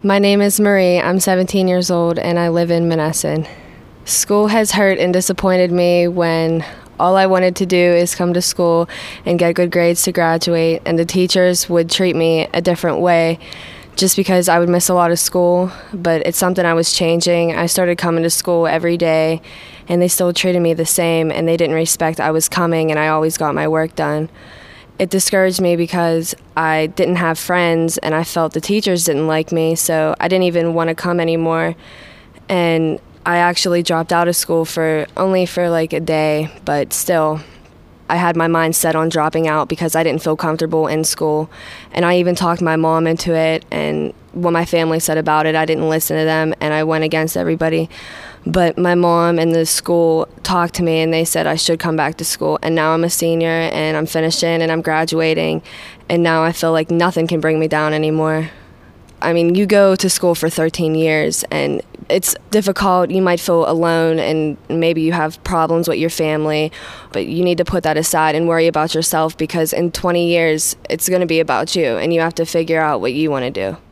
My name is Marie. I'm 17 years old and I live in Monessen. School has hurt and disappointed me when all I wanted to do is come to school and get good grades to graduate, and the teachers would treat me a different way just because I would miss a lot of school, but it's something I was changing. I started coming to school every day and they still treated me the same, and they didn't respect I was coming and I always got my work done. It discouraged me because I didn't have friends and I felt the teachers didn't like me, so I didn't even want to come anymore. And I actually dropped out of school only for like a day, but still, I had my mind set on dropping out because I didn't feel comfortable in school. And I even talked my mom into it, and what my family said about it, I didn't listen to them and I went against everybody. But my mom and the school talked to me and they said I should come back to school. And now I'm a senior and I'm finishing and I'm graduating. And now I feel like nothing can bring me down anymore. I mean, you go to school for 13 years and it's difficult. You might feel alone and maybe you have problems with your family, but you need to put that aside and worry about yourself, because in 20 years, it's going to be about you and you have to figure out what you want to do.